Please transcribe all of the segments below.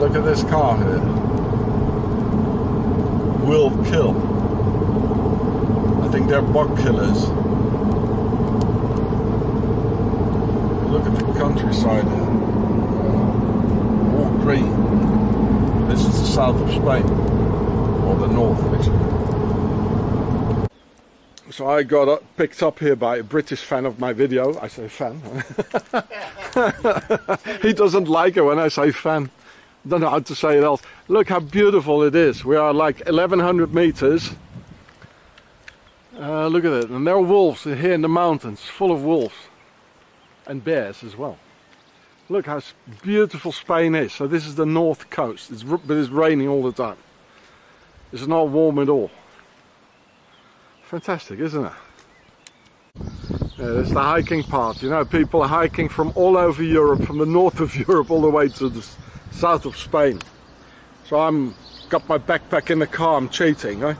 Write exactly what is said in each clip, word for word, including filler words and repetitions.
look at this car here. Will kill. I think they're bug killers. Look at the countryside here. All green. This is the south of Spain. Or the north, actually. So I got up, picked up here by a British fan of my video. I say fan. He doesn't like it when I say fan. Don't know how to say it else. Look how beautiful it is. We are like eleven hundred meters. Uh, look at it. And there are wolves here in the mountains, full of wolves. And bears as well. Look how beautiful Spain is. So this is the north coast. It's, but it's raining all the time. It's not warm at all. Fantastic, isn't it? Yeah, it's the hiking part. You know, people are hiking from all over Europe, from the north of Europe all the way to the south of Spain. So I'm got my backpack in the car. I'm cheating, eh?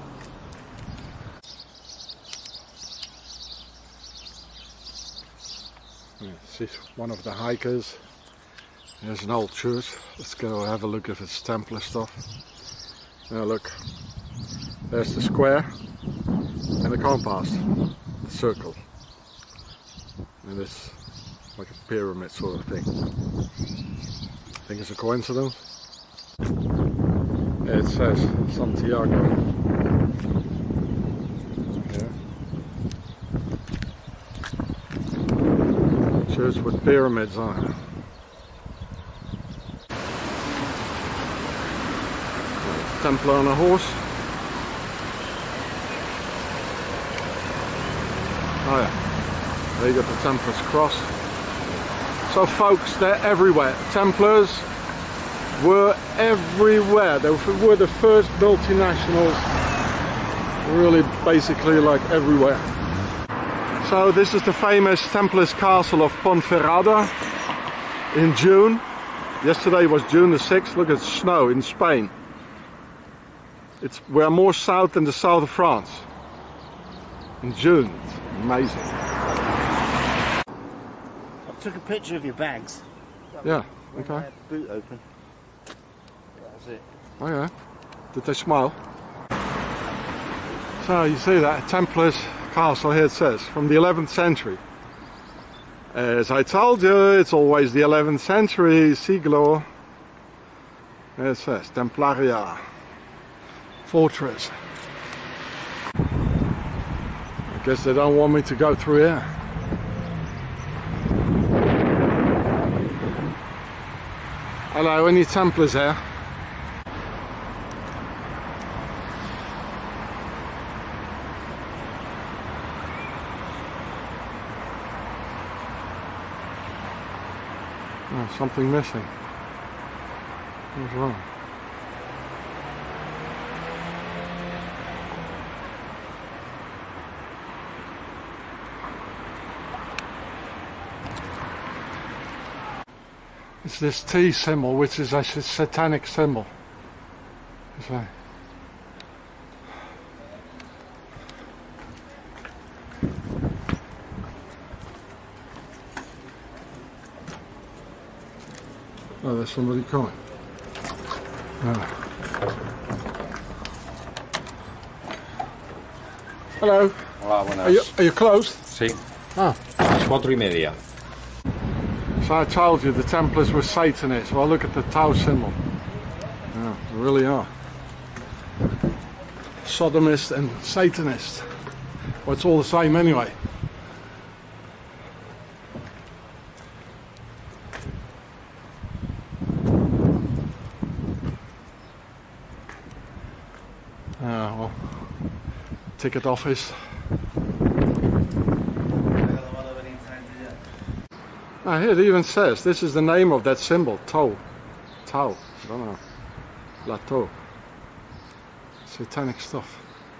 Yeah, this is one of the hikers. There's an old church. Let's go have a look if it's Templar stuff. Now look, there's the square. And the compass, the circle, and it's like a pyramid sort of thing. I think it's a coincidence. Yeah, it says Santiago. Yeah. Church with pyramids on it. Templar on a horse. Oh yeah, there you got the Templars cross. So folks, they're everywhere. Templars were everywhere. They were the first multinationals, really basically like everywhere. So this is the famous Templars castle of Ponferrada in June. Yesterday was June the sixth. Look at snow in Spain. It's, we're more south than the south of France. In June. Amazing. I took a picture of your bags. Yeah, okay. Boot open. That's it. Oh yeah. Did they smile? So you see that Templars castle here, it says from the eleventh century. As I told you, it's always the eleventh century, siglo. There it says Templaria fortress. I guess they don't want me to go through here. Hello, any Templars here? Oh, something missing. What's wrong? It's this T symbol, which is a satanic symbol. So, oh, there's somebody coming. Oh. Hello. Hola, buenas. Are you, are you closed? Sí. Ah. Cuatro y media. So I told you the Templars were Satanists. Well, look at the Tau symbol. Yeah, they really are. Sodomist and Satanist. Well, it's all the same anyway. Uh, well, ticket office. Ah, here it even says, this is the name of that symbol, Tau. Tau, I don't know. La Tau. Satanic stuff.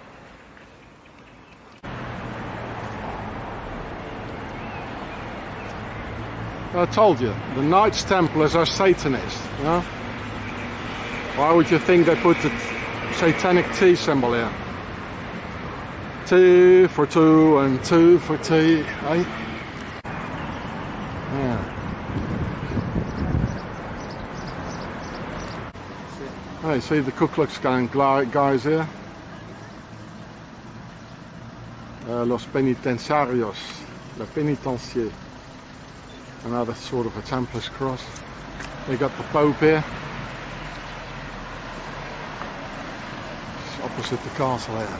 I told you, the Knights Templars are Satanists, you know? Why would you think they put the satanic T symbol here? T for two and two for T, right? Yeah. Hey, see the Ku Klux Klan guys here? Uh, Los Penitenciarios, La Penitencier. Another sort of a Templars cross. They got the Pope here. It's opposite the castle here.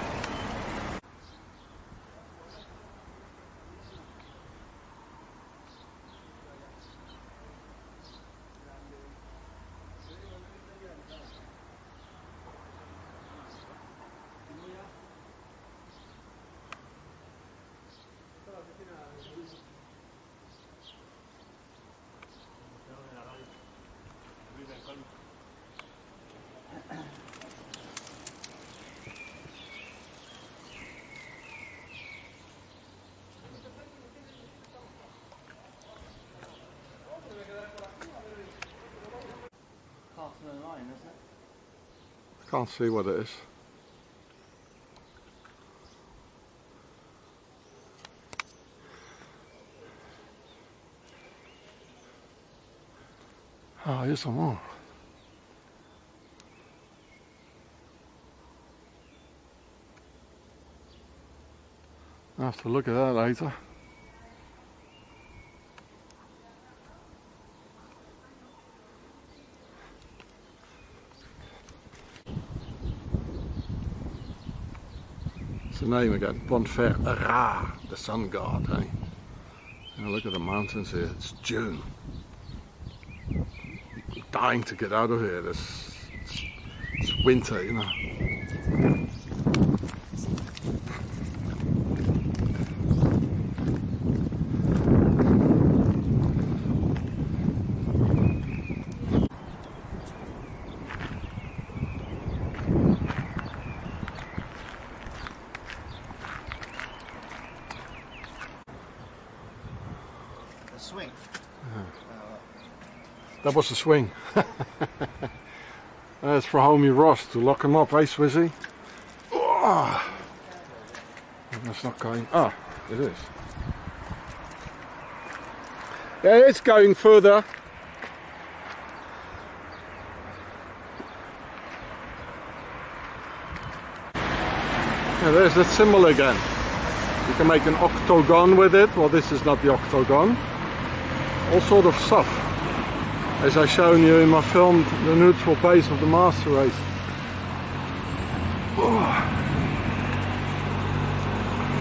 Line, isn't it? Can't see what it is. Oh, here's some more. I'll have to look at that later. What's the name again? Ponferrada, the sun god, eh? Now look at the mountains here, it's June. I'm dying to get out of here, it's, it's, it's winter, you know. Swing. Uh, that was the swing. That's for homie Ross to lock him up, eh, Swizzy? Oh, that's not going. Ah, it is. Yeah, it's going further. Yeah, there's that symbol again. You can make an octagon with it. Well, this is not the octagon. All sort of stuff, as I shown you in my film, The Neutral Base of the Master Race. Oh.